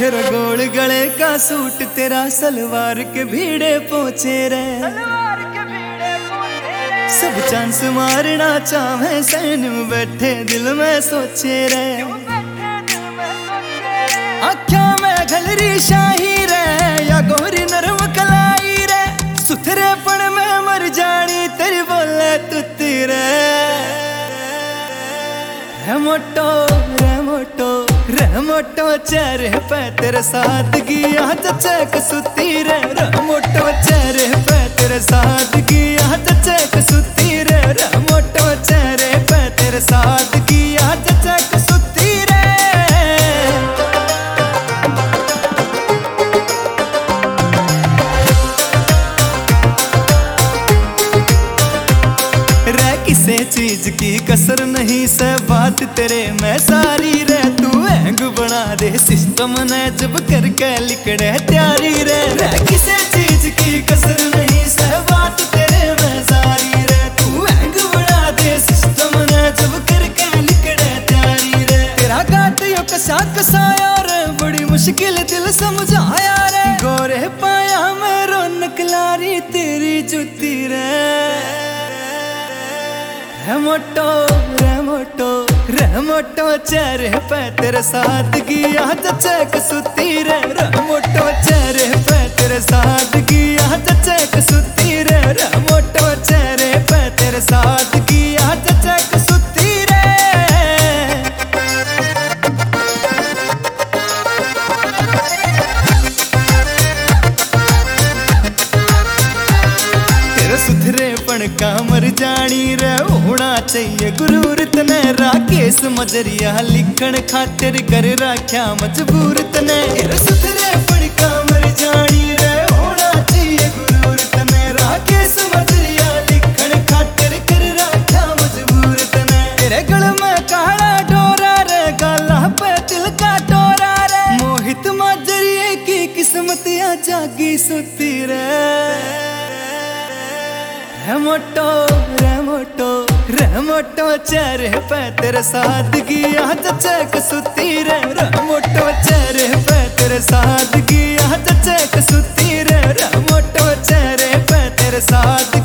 तेरा गोल गले का सूट, तेरा सलवार के भीड़े पोछे रे। सब चांस मारना चाहे सैन में बैठे दिल में सोचे रे। आख्या में घलरी शाही रे या गोरी नरम कलाई रे, सुथरेपन में मर जानी तेरी बोले तुत्ती रे। मोटो चेहरे पे तेरे सादगी आज चेक सुती रे। मोटो चेहरे पे तेरे सादगी आज चेक सुती रे। मोटो चेहरे पे तेरे सादगी आज चेक सुती रे। रे किसे चीज की कसर नहीं से बात तेरे में सारी रे। तू हैंग बना दे सिस्टम ने जब करके लिकड़े त्यारी रे। किसे चीज की कसर नहीं से बात तेरे में सारी रे। तू हैंग बना दे सिस्टम ने जब करके लिकड़े त्यारी रे। तेरा काटियो कसा कसाया रे, बड़ी मुश्किल दिल समझाया रे। गोरे पाया में रौनक लारी तेरी जुती रे। मोटो चेहरे पे तेरे सादगी आज चेक सुती रे। मोटो चेहरे पे तेरे सादगी आज चेक सुती रे। मोटो चेहरे पे तेरे सादगी आज चेक सुती रे। तेरे सुथरेपन का मर जानी रे होना चाहिए गुरूर तने। राकेश मजरिया लिखण खातिर कर राख्या मजबूर तने। तेरे सुथरेपन का मर जानी रे होना चाहिए गुरूर तने। राकेश मजरिया लिखण खातिर कर राख्या मजबूर तने। तेरे गल में काला डोरा रे, गाला पे दिल का डोरा रे। मोहित मजरिए की किस्मतियां जागी सुती रे। मोटो चेहरे पे तेरे सादगी आज चेक सुती रे। मोटो चेहरे पे तेरे सादगी आज चेक सुती रे। मोटो चेहरे पे तेरे सादगी